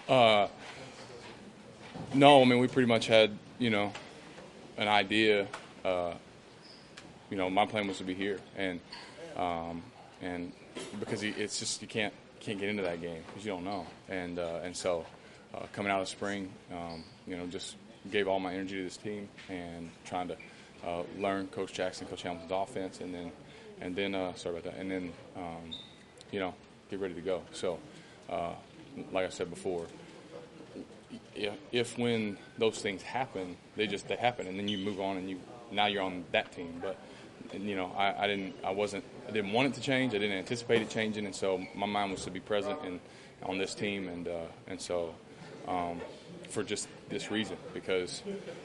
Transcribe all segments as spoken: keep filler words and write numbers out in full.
Uh, no, I mean, we pretty much had, you know, an idea. Uh, you know, my plan was to be here, and um, and because it's just you can't can't get into that game because you don't know, and uh, and so uh, coming out of spring, um, you know, just gave all my energy to this team and trying to uh, learn Coach Jackson, Coach Hamilton's offense, and then and then uh, sorry about that, and then um, you know, get ready to go. So, uh, like I said before. If, if when those things happen, they just they happen, and then you move on, and you now you're on that team. But and, you know, I, I didn't, I wasn't, I didn't want it to change. I didn't anticipate it changing, and so my mind was to be present and on this team, and uh, and so um, for just this reason, because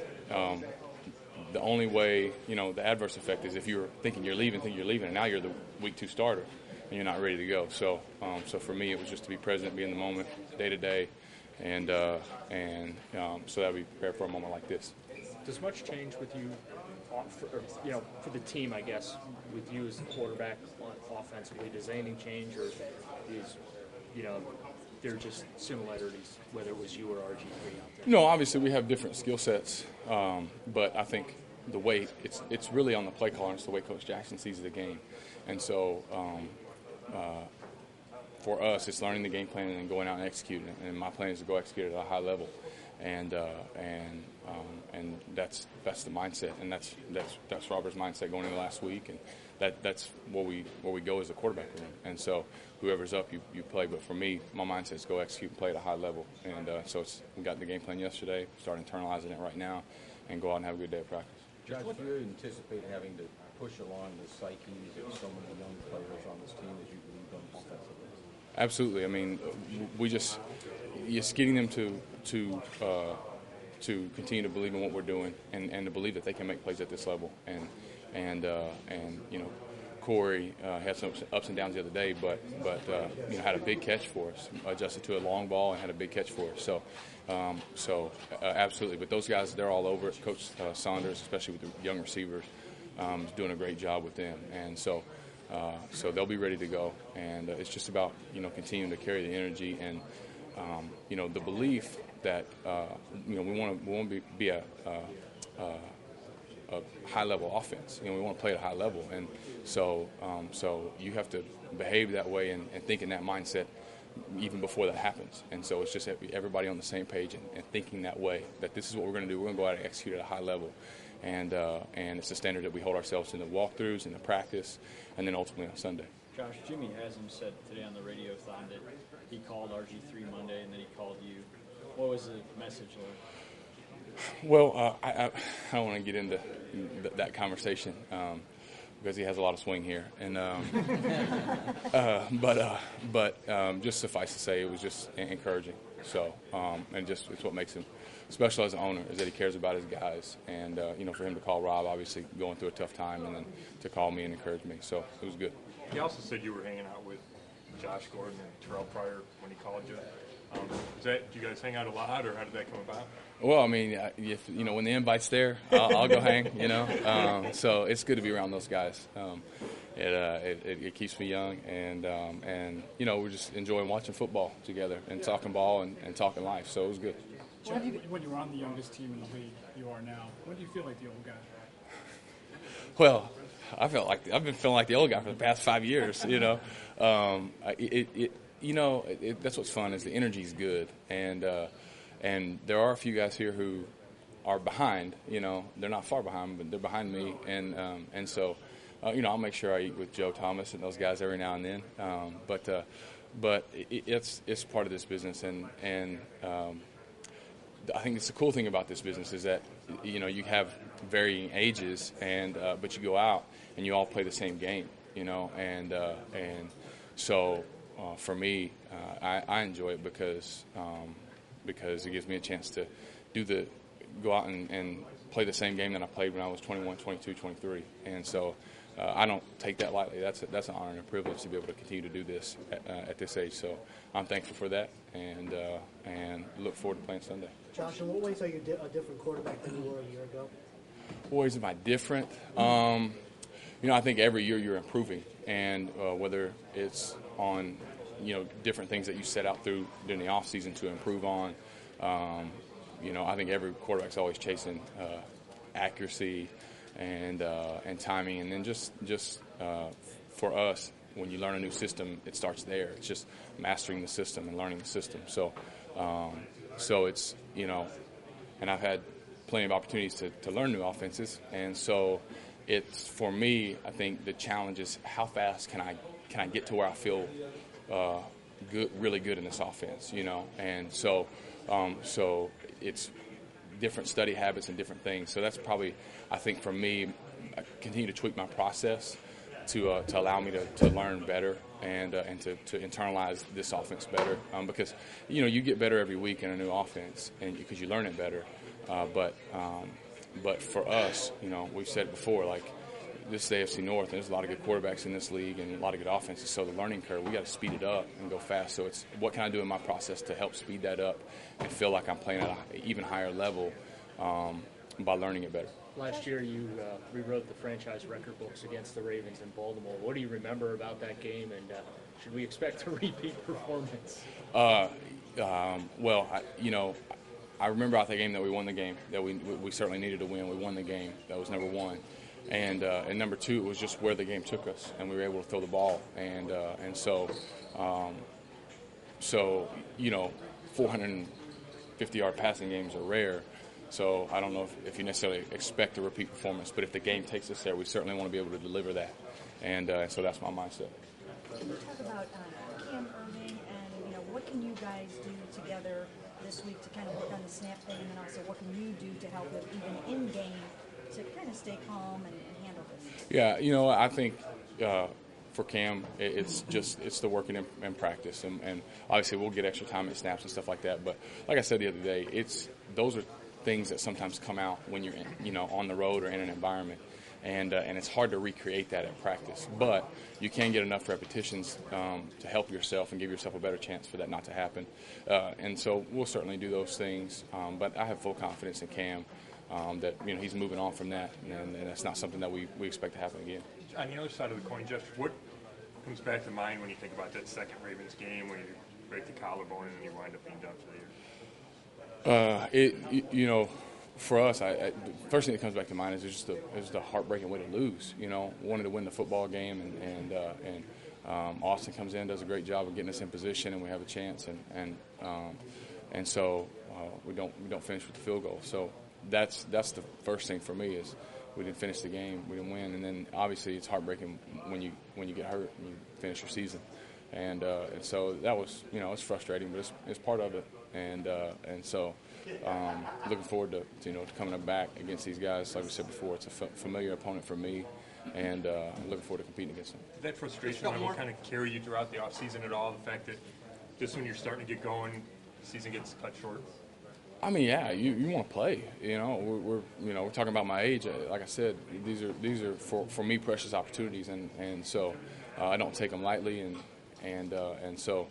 um, the only way, you know, the adverse effect is if you're thinking you're leaving, thinking you're leaving, and now you're the week two starter, and you're not ready to go. So, um, so for me, it was just to be present, be in the moment, day to day. And uh, and um, so that we prepare for a moment like this. Does much change with you, for, or, you know, for the team? I guess with you as the quarterback offensively, does anything change, or is, you know, there just similarities whether it was you or R G three out there? No, obviously we have different skill sets, um, but I think the way it's it's really on the play caller. It's the way Coach Jackson sees the game, and so. Um, uh, For us, it's learning the game plan and then going out and executing it. And my plan is to go execute it at a high level, and uh, and um, and that's that's the mindset, and that's that's that's Robert's mindset going into last week, and that that's where we where we go as a quarterback room. And so whoever's up, you, you play. But for me, my mindset is go execute and play at a high level. And uh, so it's we got the game plan yesterday, start internalizing it right now, and go out and have a good day of practice. Josh, do you anticipate having to push along the psyches of so many young players on this team as you lead them offensively? Absolutely. I mean, we just just getting them to to uh, to continue to believe in what we're doing and, and to believe that they can make plays at this level. And and uh, and you know, Corey uh, had some ups and downs the other day, but but uh, you know had a big catch for us, adjusted to a long ball and had a big catch for us. So um, so uh, absolutely. But those guys, they're all over it. Coach uh, Saunders, especially with the young receivers, um, is doing a great job with them. And so. Uh, so they'll be ready to go, and uh, it's just about you know continuing to carry the energy and um, you know the belief that uh, you know we want to we want to be, be a, a, a high level offense. You know we want to play at a high level, and so um, so you have to behave that way and, and think in that mindset even before that happens. And so it's just everybody on the same page and, and thinking that way that this is what we're going to do. We're going to go out and execute at a high level. And uh, and it's a standard that we hold ourselves in the walkthroughs, in the practice, and then ultimately on Sunday. Josh, Jimmy Haslam said today on the radiothon that he called R G three Monday and then he called you. What was the message like? Well, uh, I, I, I don't want to get into th- that conversation um, because he has a lot of swing here. And um, uh, but uh, but um, just suffice to say, it was just encouraging. So um, and just it's what makes him special as an owner is that he cares about his guys, and uh, you know, for him to call Rob, obviously going through a tough time, and then to call me and encourage me, so it was good. He also said you were hanging out with Josh Gordon and Terrell Pryor when he called you. Um, is that do you guys hang out a lot, or how did that come about? Well, I mean, if you know when the invite's there, I'll, I'll go hang. You know, um, so it's good to be around those guys. Um, it, uh, it, it it keeps me young, and um, and you know we're just enjoying watching football together and talking ball and, and talking life. So it was good. When you, when you were on the youngest team in the league you are now, when do you feel like the old guy? Well, I felt like I've been feeling like the old guy for the past five years. You know, um, it, it you know it, that's what's fun is the energy's good, and uh, and there are a few guys here who are behind. You know, they're not far behind, but they're behind me, and um, and so uh, you know I'll make sure I eat with Joe Thomas and those guys every now and then. Um, but uh, but it, it's it's part of this business, and and. Um, I think it's the cool thing about this business is that, you know, you have varying ages, and uh, but you go out and you all play the same game, you know, and uh, and so uh, for me, uh, I, I enjoy it because um, because it gives me a chance to do the go out and, and play the same game that I played when I was twenty-one, twenty-two, twenty-three, and so uh, I don't take that lightly. That's a, that's an honor and a privilege to be able to continue to do this at, uh, at this age. So I'm thankful for that, and uh, and look forward to playing Sunday. Josh, in what ways are you di- a different quarterback than you were a year ago? What ways am I different? Um, you know, I think every year you're improving, and uh, whether it's on you know, different things that you set out through during the off season to improve on. Um, you know, I think every quarterback's always chasing uh, accuracy and uh, and timing, and then just just uh, for us, when you learn a new system, it starts there. It's just mastering the system and learning the system. So, um, so it's, you know, and I've had plenty of opportunities to, to learn new offenses, and so it's, for me, I think the challenge is how fast can I can I get to where I feel uh, good, really good in this offense, you know, and so um, so it's different study habits and different things. So that's probably, I think, for me, I continue to tweak my process to uh, to allow me to, to learn better and uh, and to, to internalize this offense better, um, because, you know, you get better every week in a new offense and because you learn it better. Uh, but um, but for us, you know, we've said it before, like, this is the A F C North, and there's a lot of good quarterbacks in this league and a lot of good offenses. So the learning curve, we got to speed it up and go fast. So it's what can I do in my process to help speed that up and feel like I'm playing at an even higher level um, by learning it better. Last year, you uh, rewrote the franchise record books against the Ravens in Baltimore. What do you remember about that game, and uh, should we expect a repeat performance? Uh, um, well, I, you know, I remember out that game that we won the game, that we we certainly needed to win. We won the game. That was number one. And uh, and number two, it was just where the game took us, and we were able to throw the ball. And uh, and so, um, so you know, four hundred fifty yard passing games are rare. So I don't know if, if you necessarily expect a repeat performance, but if the game takes us there, we certainly want to be able to deliver that. And uh, so that's my mindset. Can you talk about um, Cam Erving and, you know, what can you guys do together this week to kind of work on the snap thing, and then also what can you do to help with even in game to kind of stay calm and, and handle this? Yeah, you know, I think uh, for Cam, it, it's just it's the working in, in practice, and, and obviously we'll get extra time at snaps and stuff like that. But like I said the other day, it's those are things that sometimes come out when you're in, you know, on the road or in an environment, and uh, and it's hard to recreate that at practice. But you can get enough repetitions um, to help yourself and give yourself a better chance for that not to happen. Uh, and so we'll certainly do those things. Um, but I have full confidence in Cam. Um, that, you know, he's moving on from that, and, and that's not something that we, we expect to happen again. On the other side of the coin, Jeff, what comes back to mind when you think about that second Ravens game where you break the collarbone and then you wind up being done for the year? Uh, it, you know, for us, I, I, the first thing that comes back to mind is just the, is the heartbreaking way to lose. You know, wanted to win the football game, and and uh, and um, Austin comes in, does a great job of getting us in position, and we have a chance, and and um, and so uh, we don't we don't finish with the field goal. So that's that's the first thing for me is we didn't finish the game, we didn't win, and then obviously it's heartbreaking when you when you get hurt and you finish your season, and uh, and so that was, you know, it's frustrating, but it's it's part of it, and uh, and so um, looking forward to, to you know to coming back against these guys. Like we said before, it's a f- familiar opponent for me, and uh, I'm looking forward to competing against them. Did that frustration level kind of carry you throughout the offseason at all? The fact that just when you're starting to get going, the season gets cut short? I mean, yeah, you, you want to play. You know, we're, we're you know we're talking about my age. Like I said, these are these are for, for me precious opportunities, and and so uh, I don't take them lightly, and and uh, and so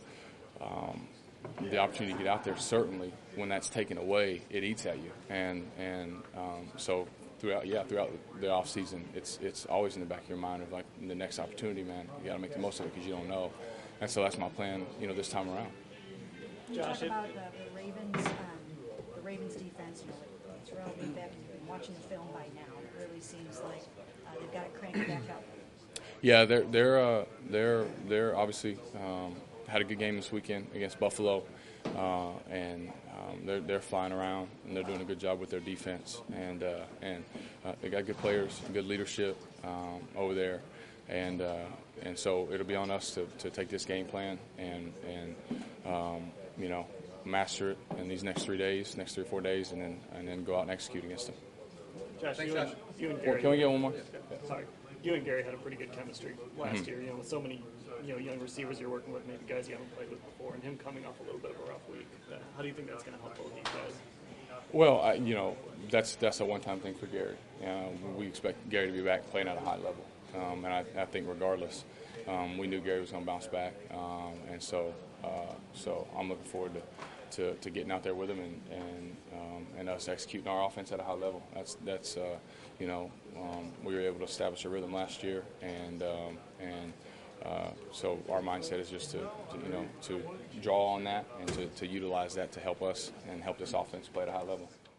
um, the opportunity to get out there, certainly when that's taken away, it eats at you, and and um, so throughout yeah throughout the off season, it's it's always in the back of your mind of like the next opportunity, man. You got to make the most of it because you don't know, and so that's my plan. You know, this time around. Can you talk about the, the Ravens? Um, Ravens defense, you know, Terrell being back and watching the film by now, it really seems like uh, they've got it cranked back up. Yeah, they're they're uh, they're they're obviously um, had a good game this weekend against Buffalo, uh, and um, they're they're flying around and they're doing a good job with their defense, and uh, and uh, they got good players, good leadership um, over there, and uh, and so it'll be on us to, to take this game plan and and um, you know. master it in these next three days, next three or four days, and then and then go out and execute against them. Josh, Thanks, you, and, Josh. you and Well, Gary. can we get one more? Yeah, sorry, you and Gary had a pretty good chemistry last Mm-hmm. year. You know, with so many you know young receivers you're working with, maybe guys you haven't played with before, and him coming off a little bit of a rough week. Uh, how do you think that's going to help both these guys? Well, I, you know, that's that's a one-time thing for Gary. Uh, we expect Gary to be back playing at a high level, um, and I, I think regardless, um, we knew Gary was going to bounce back, um, and so uh, so I'm looking forward to. To, to getting out there with them and and, um, and us executing our offense at a high level. That's that's uh, you know um, we were able to establish a rhythm last year, and um, and uh, so our mindset is just to, to you know to draw on that and to, to utilize that to help us and help this offense play at a high level.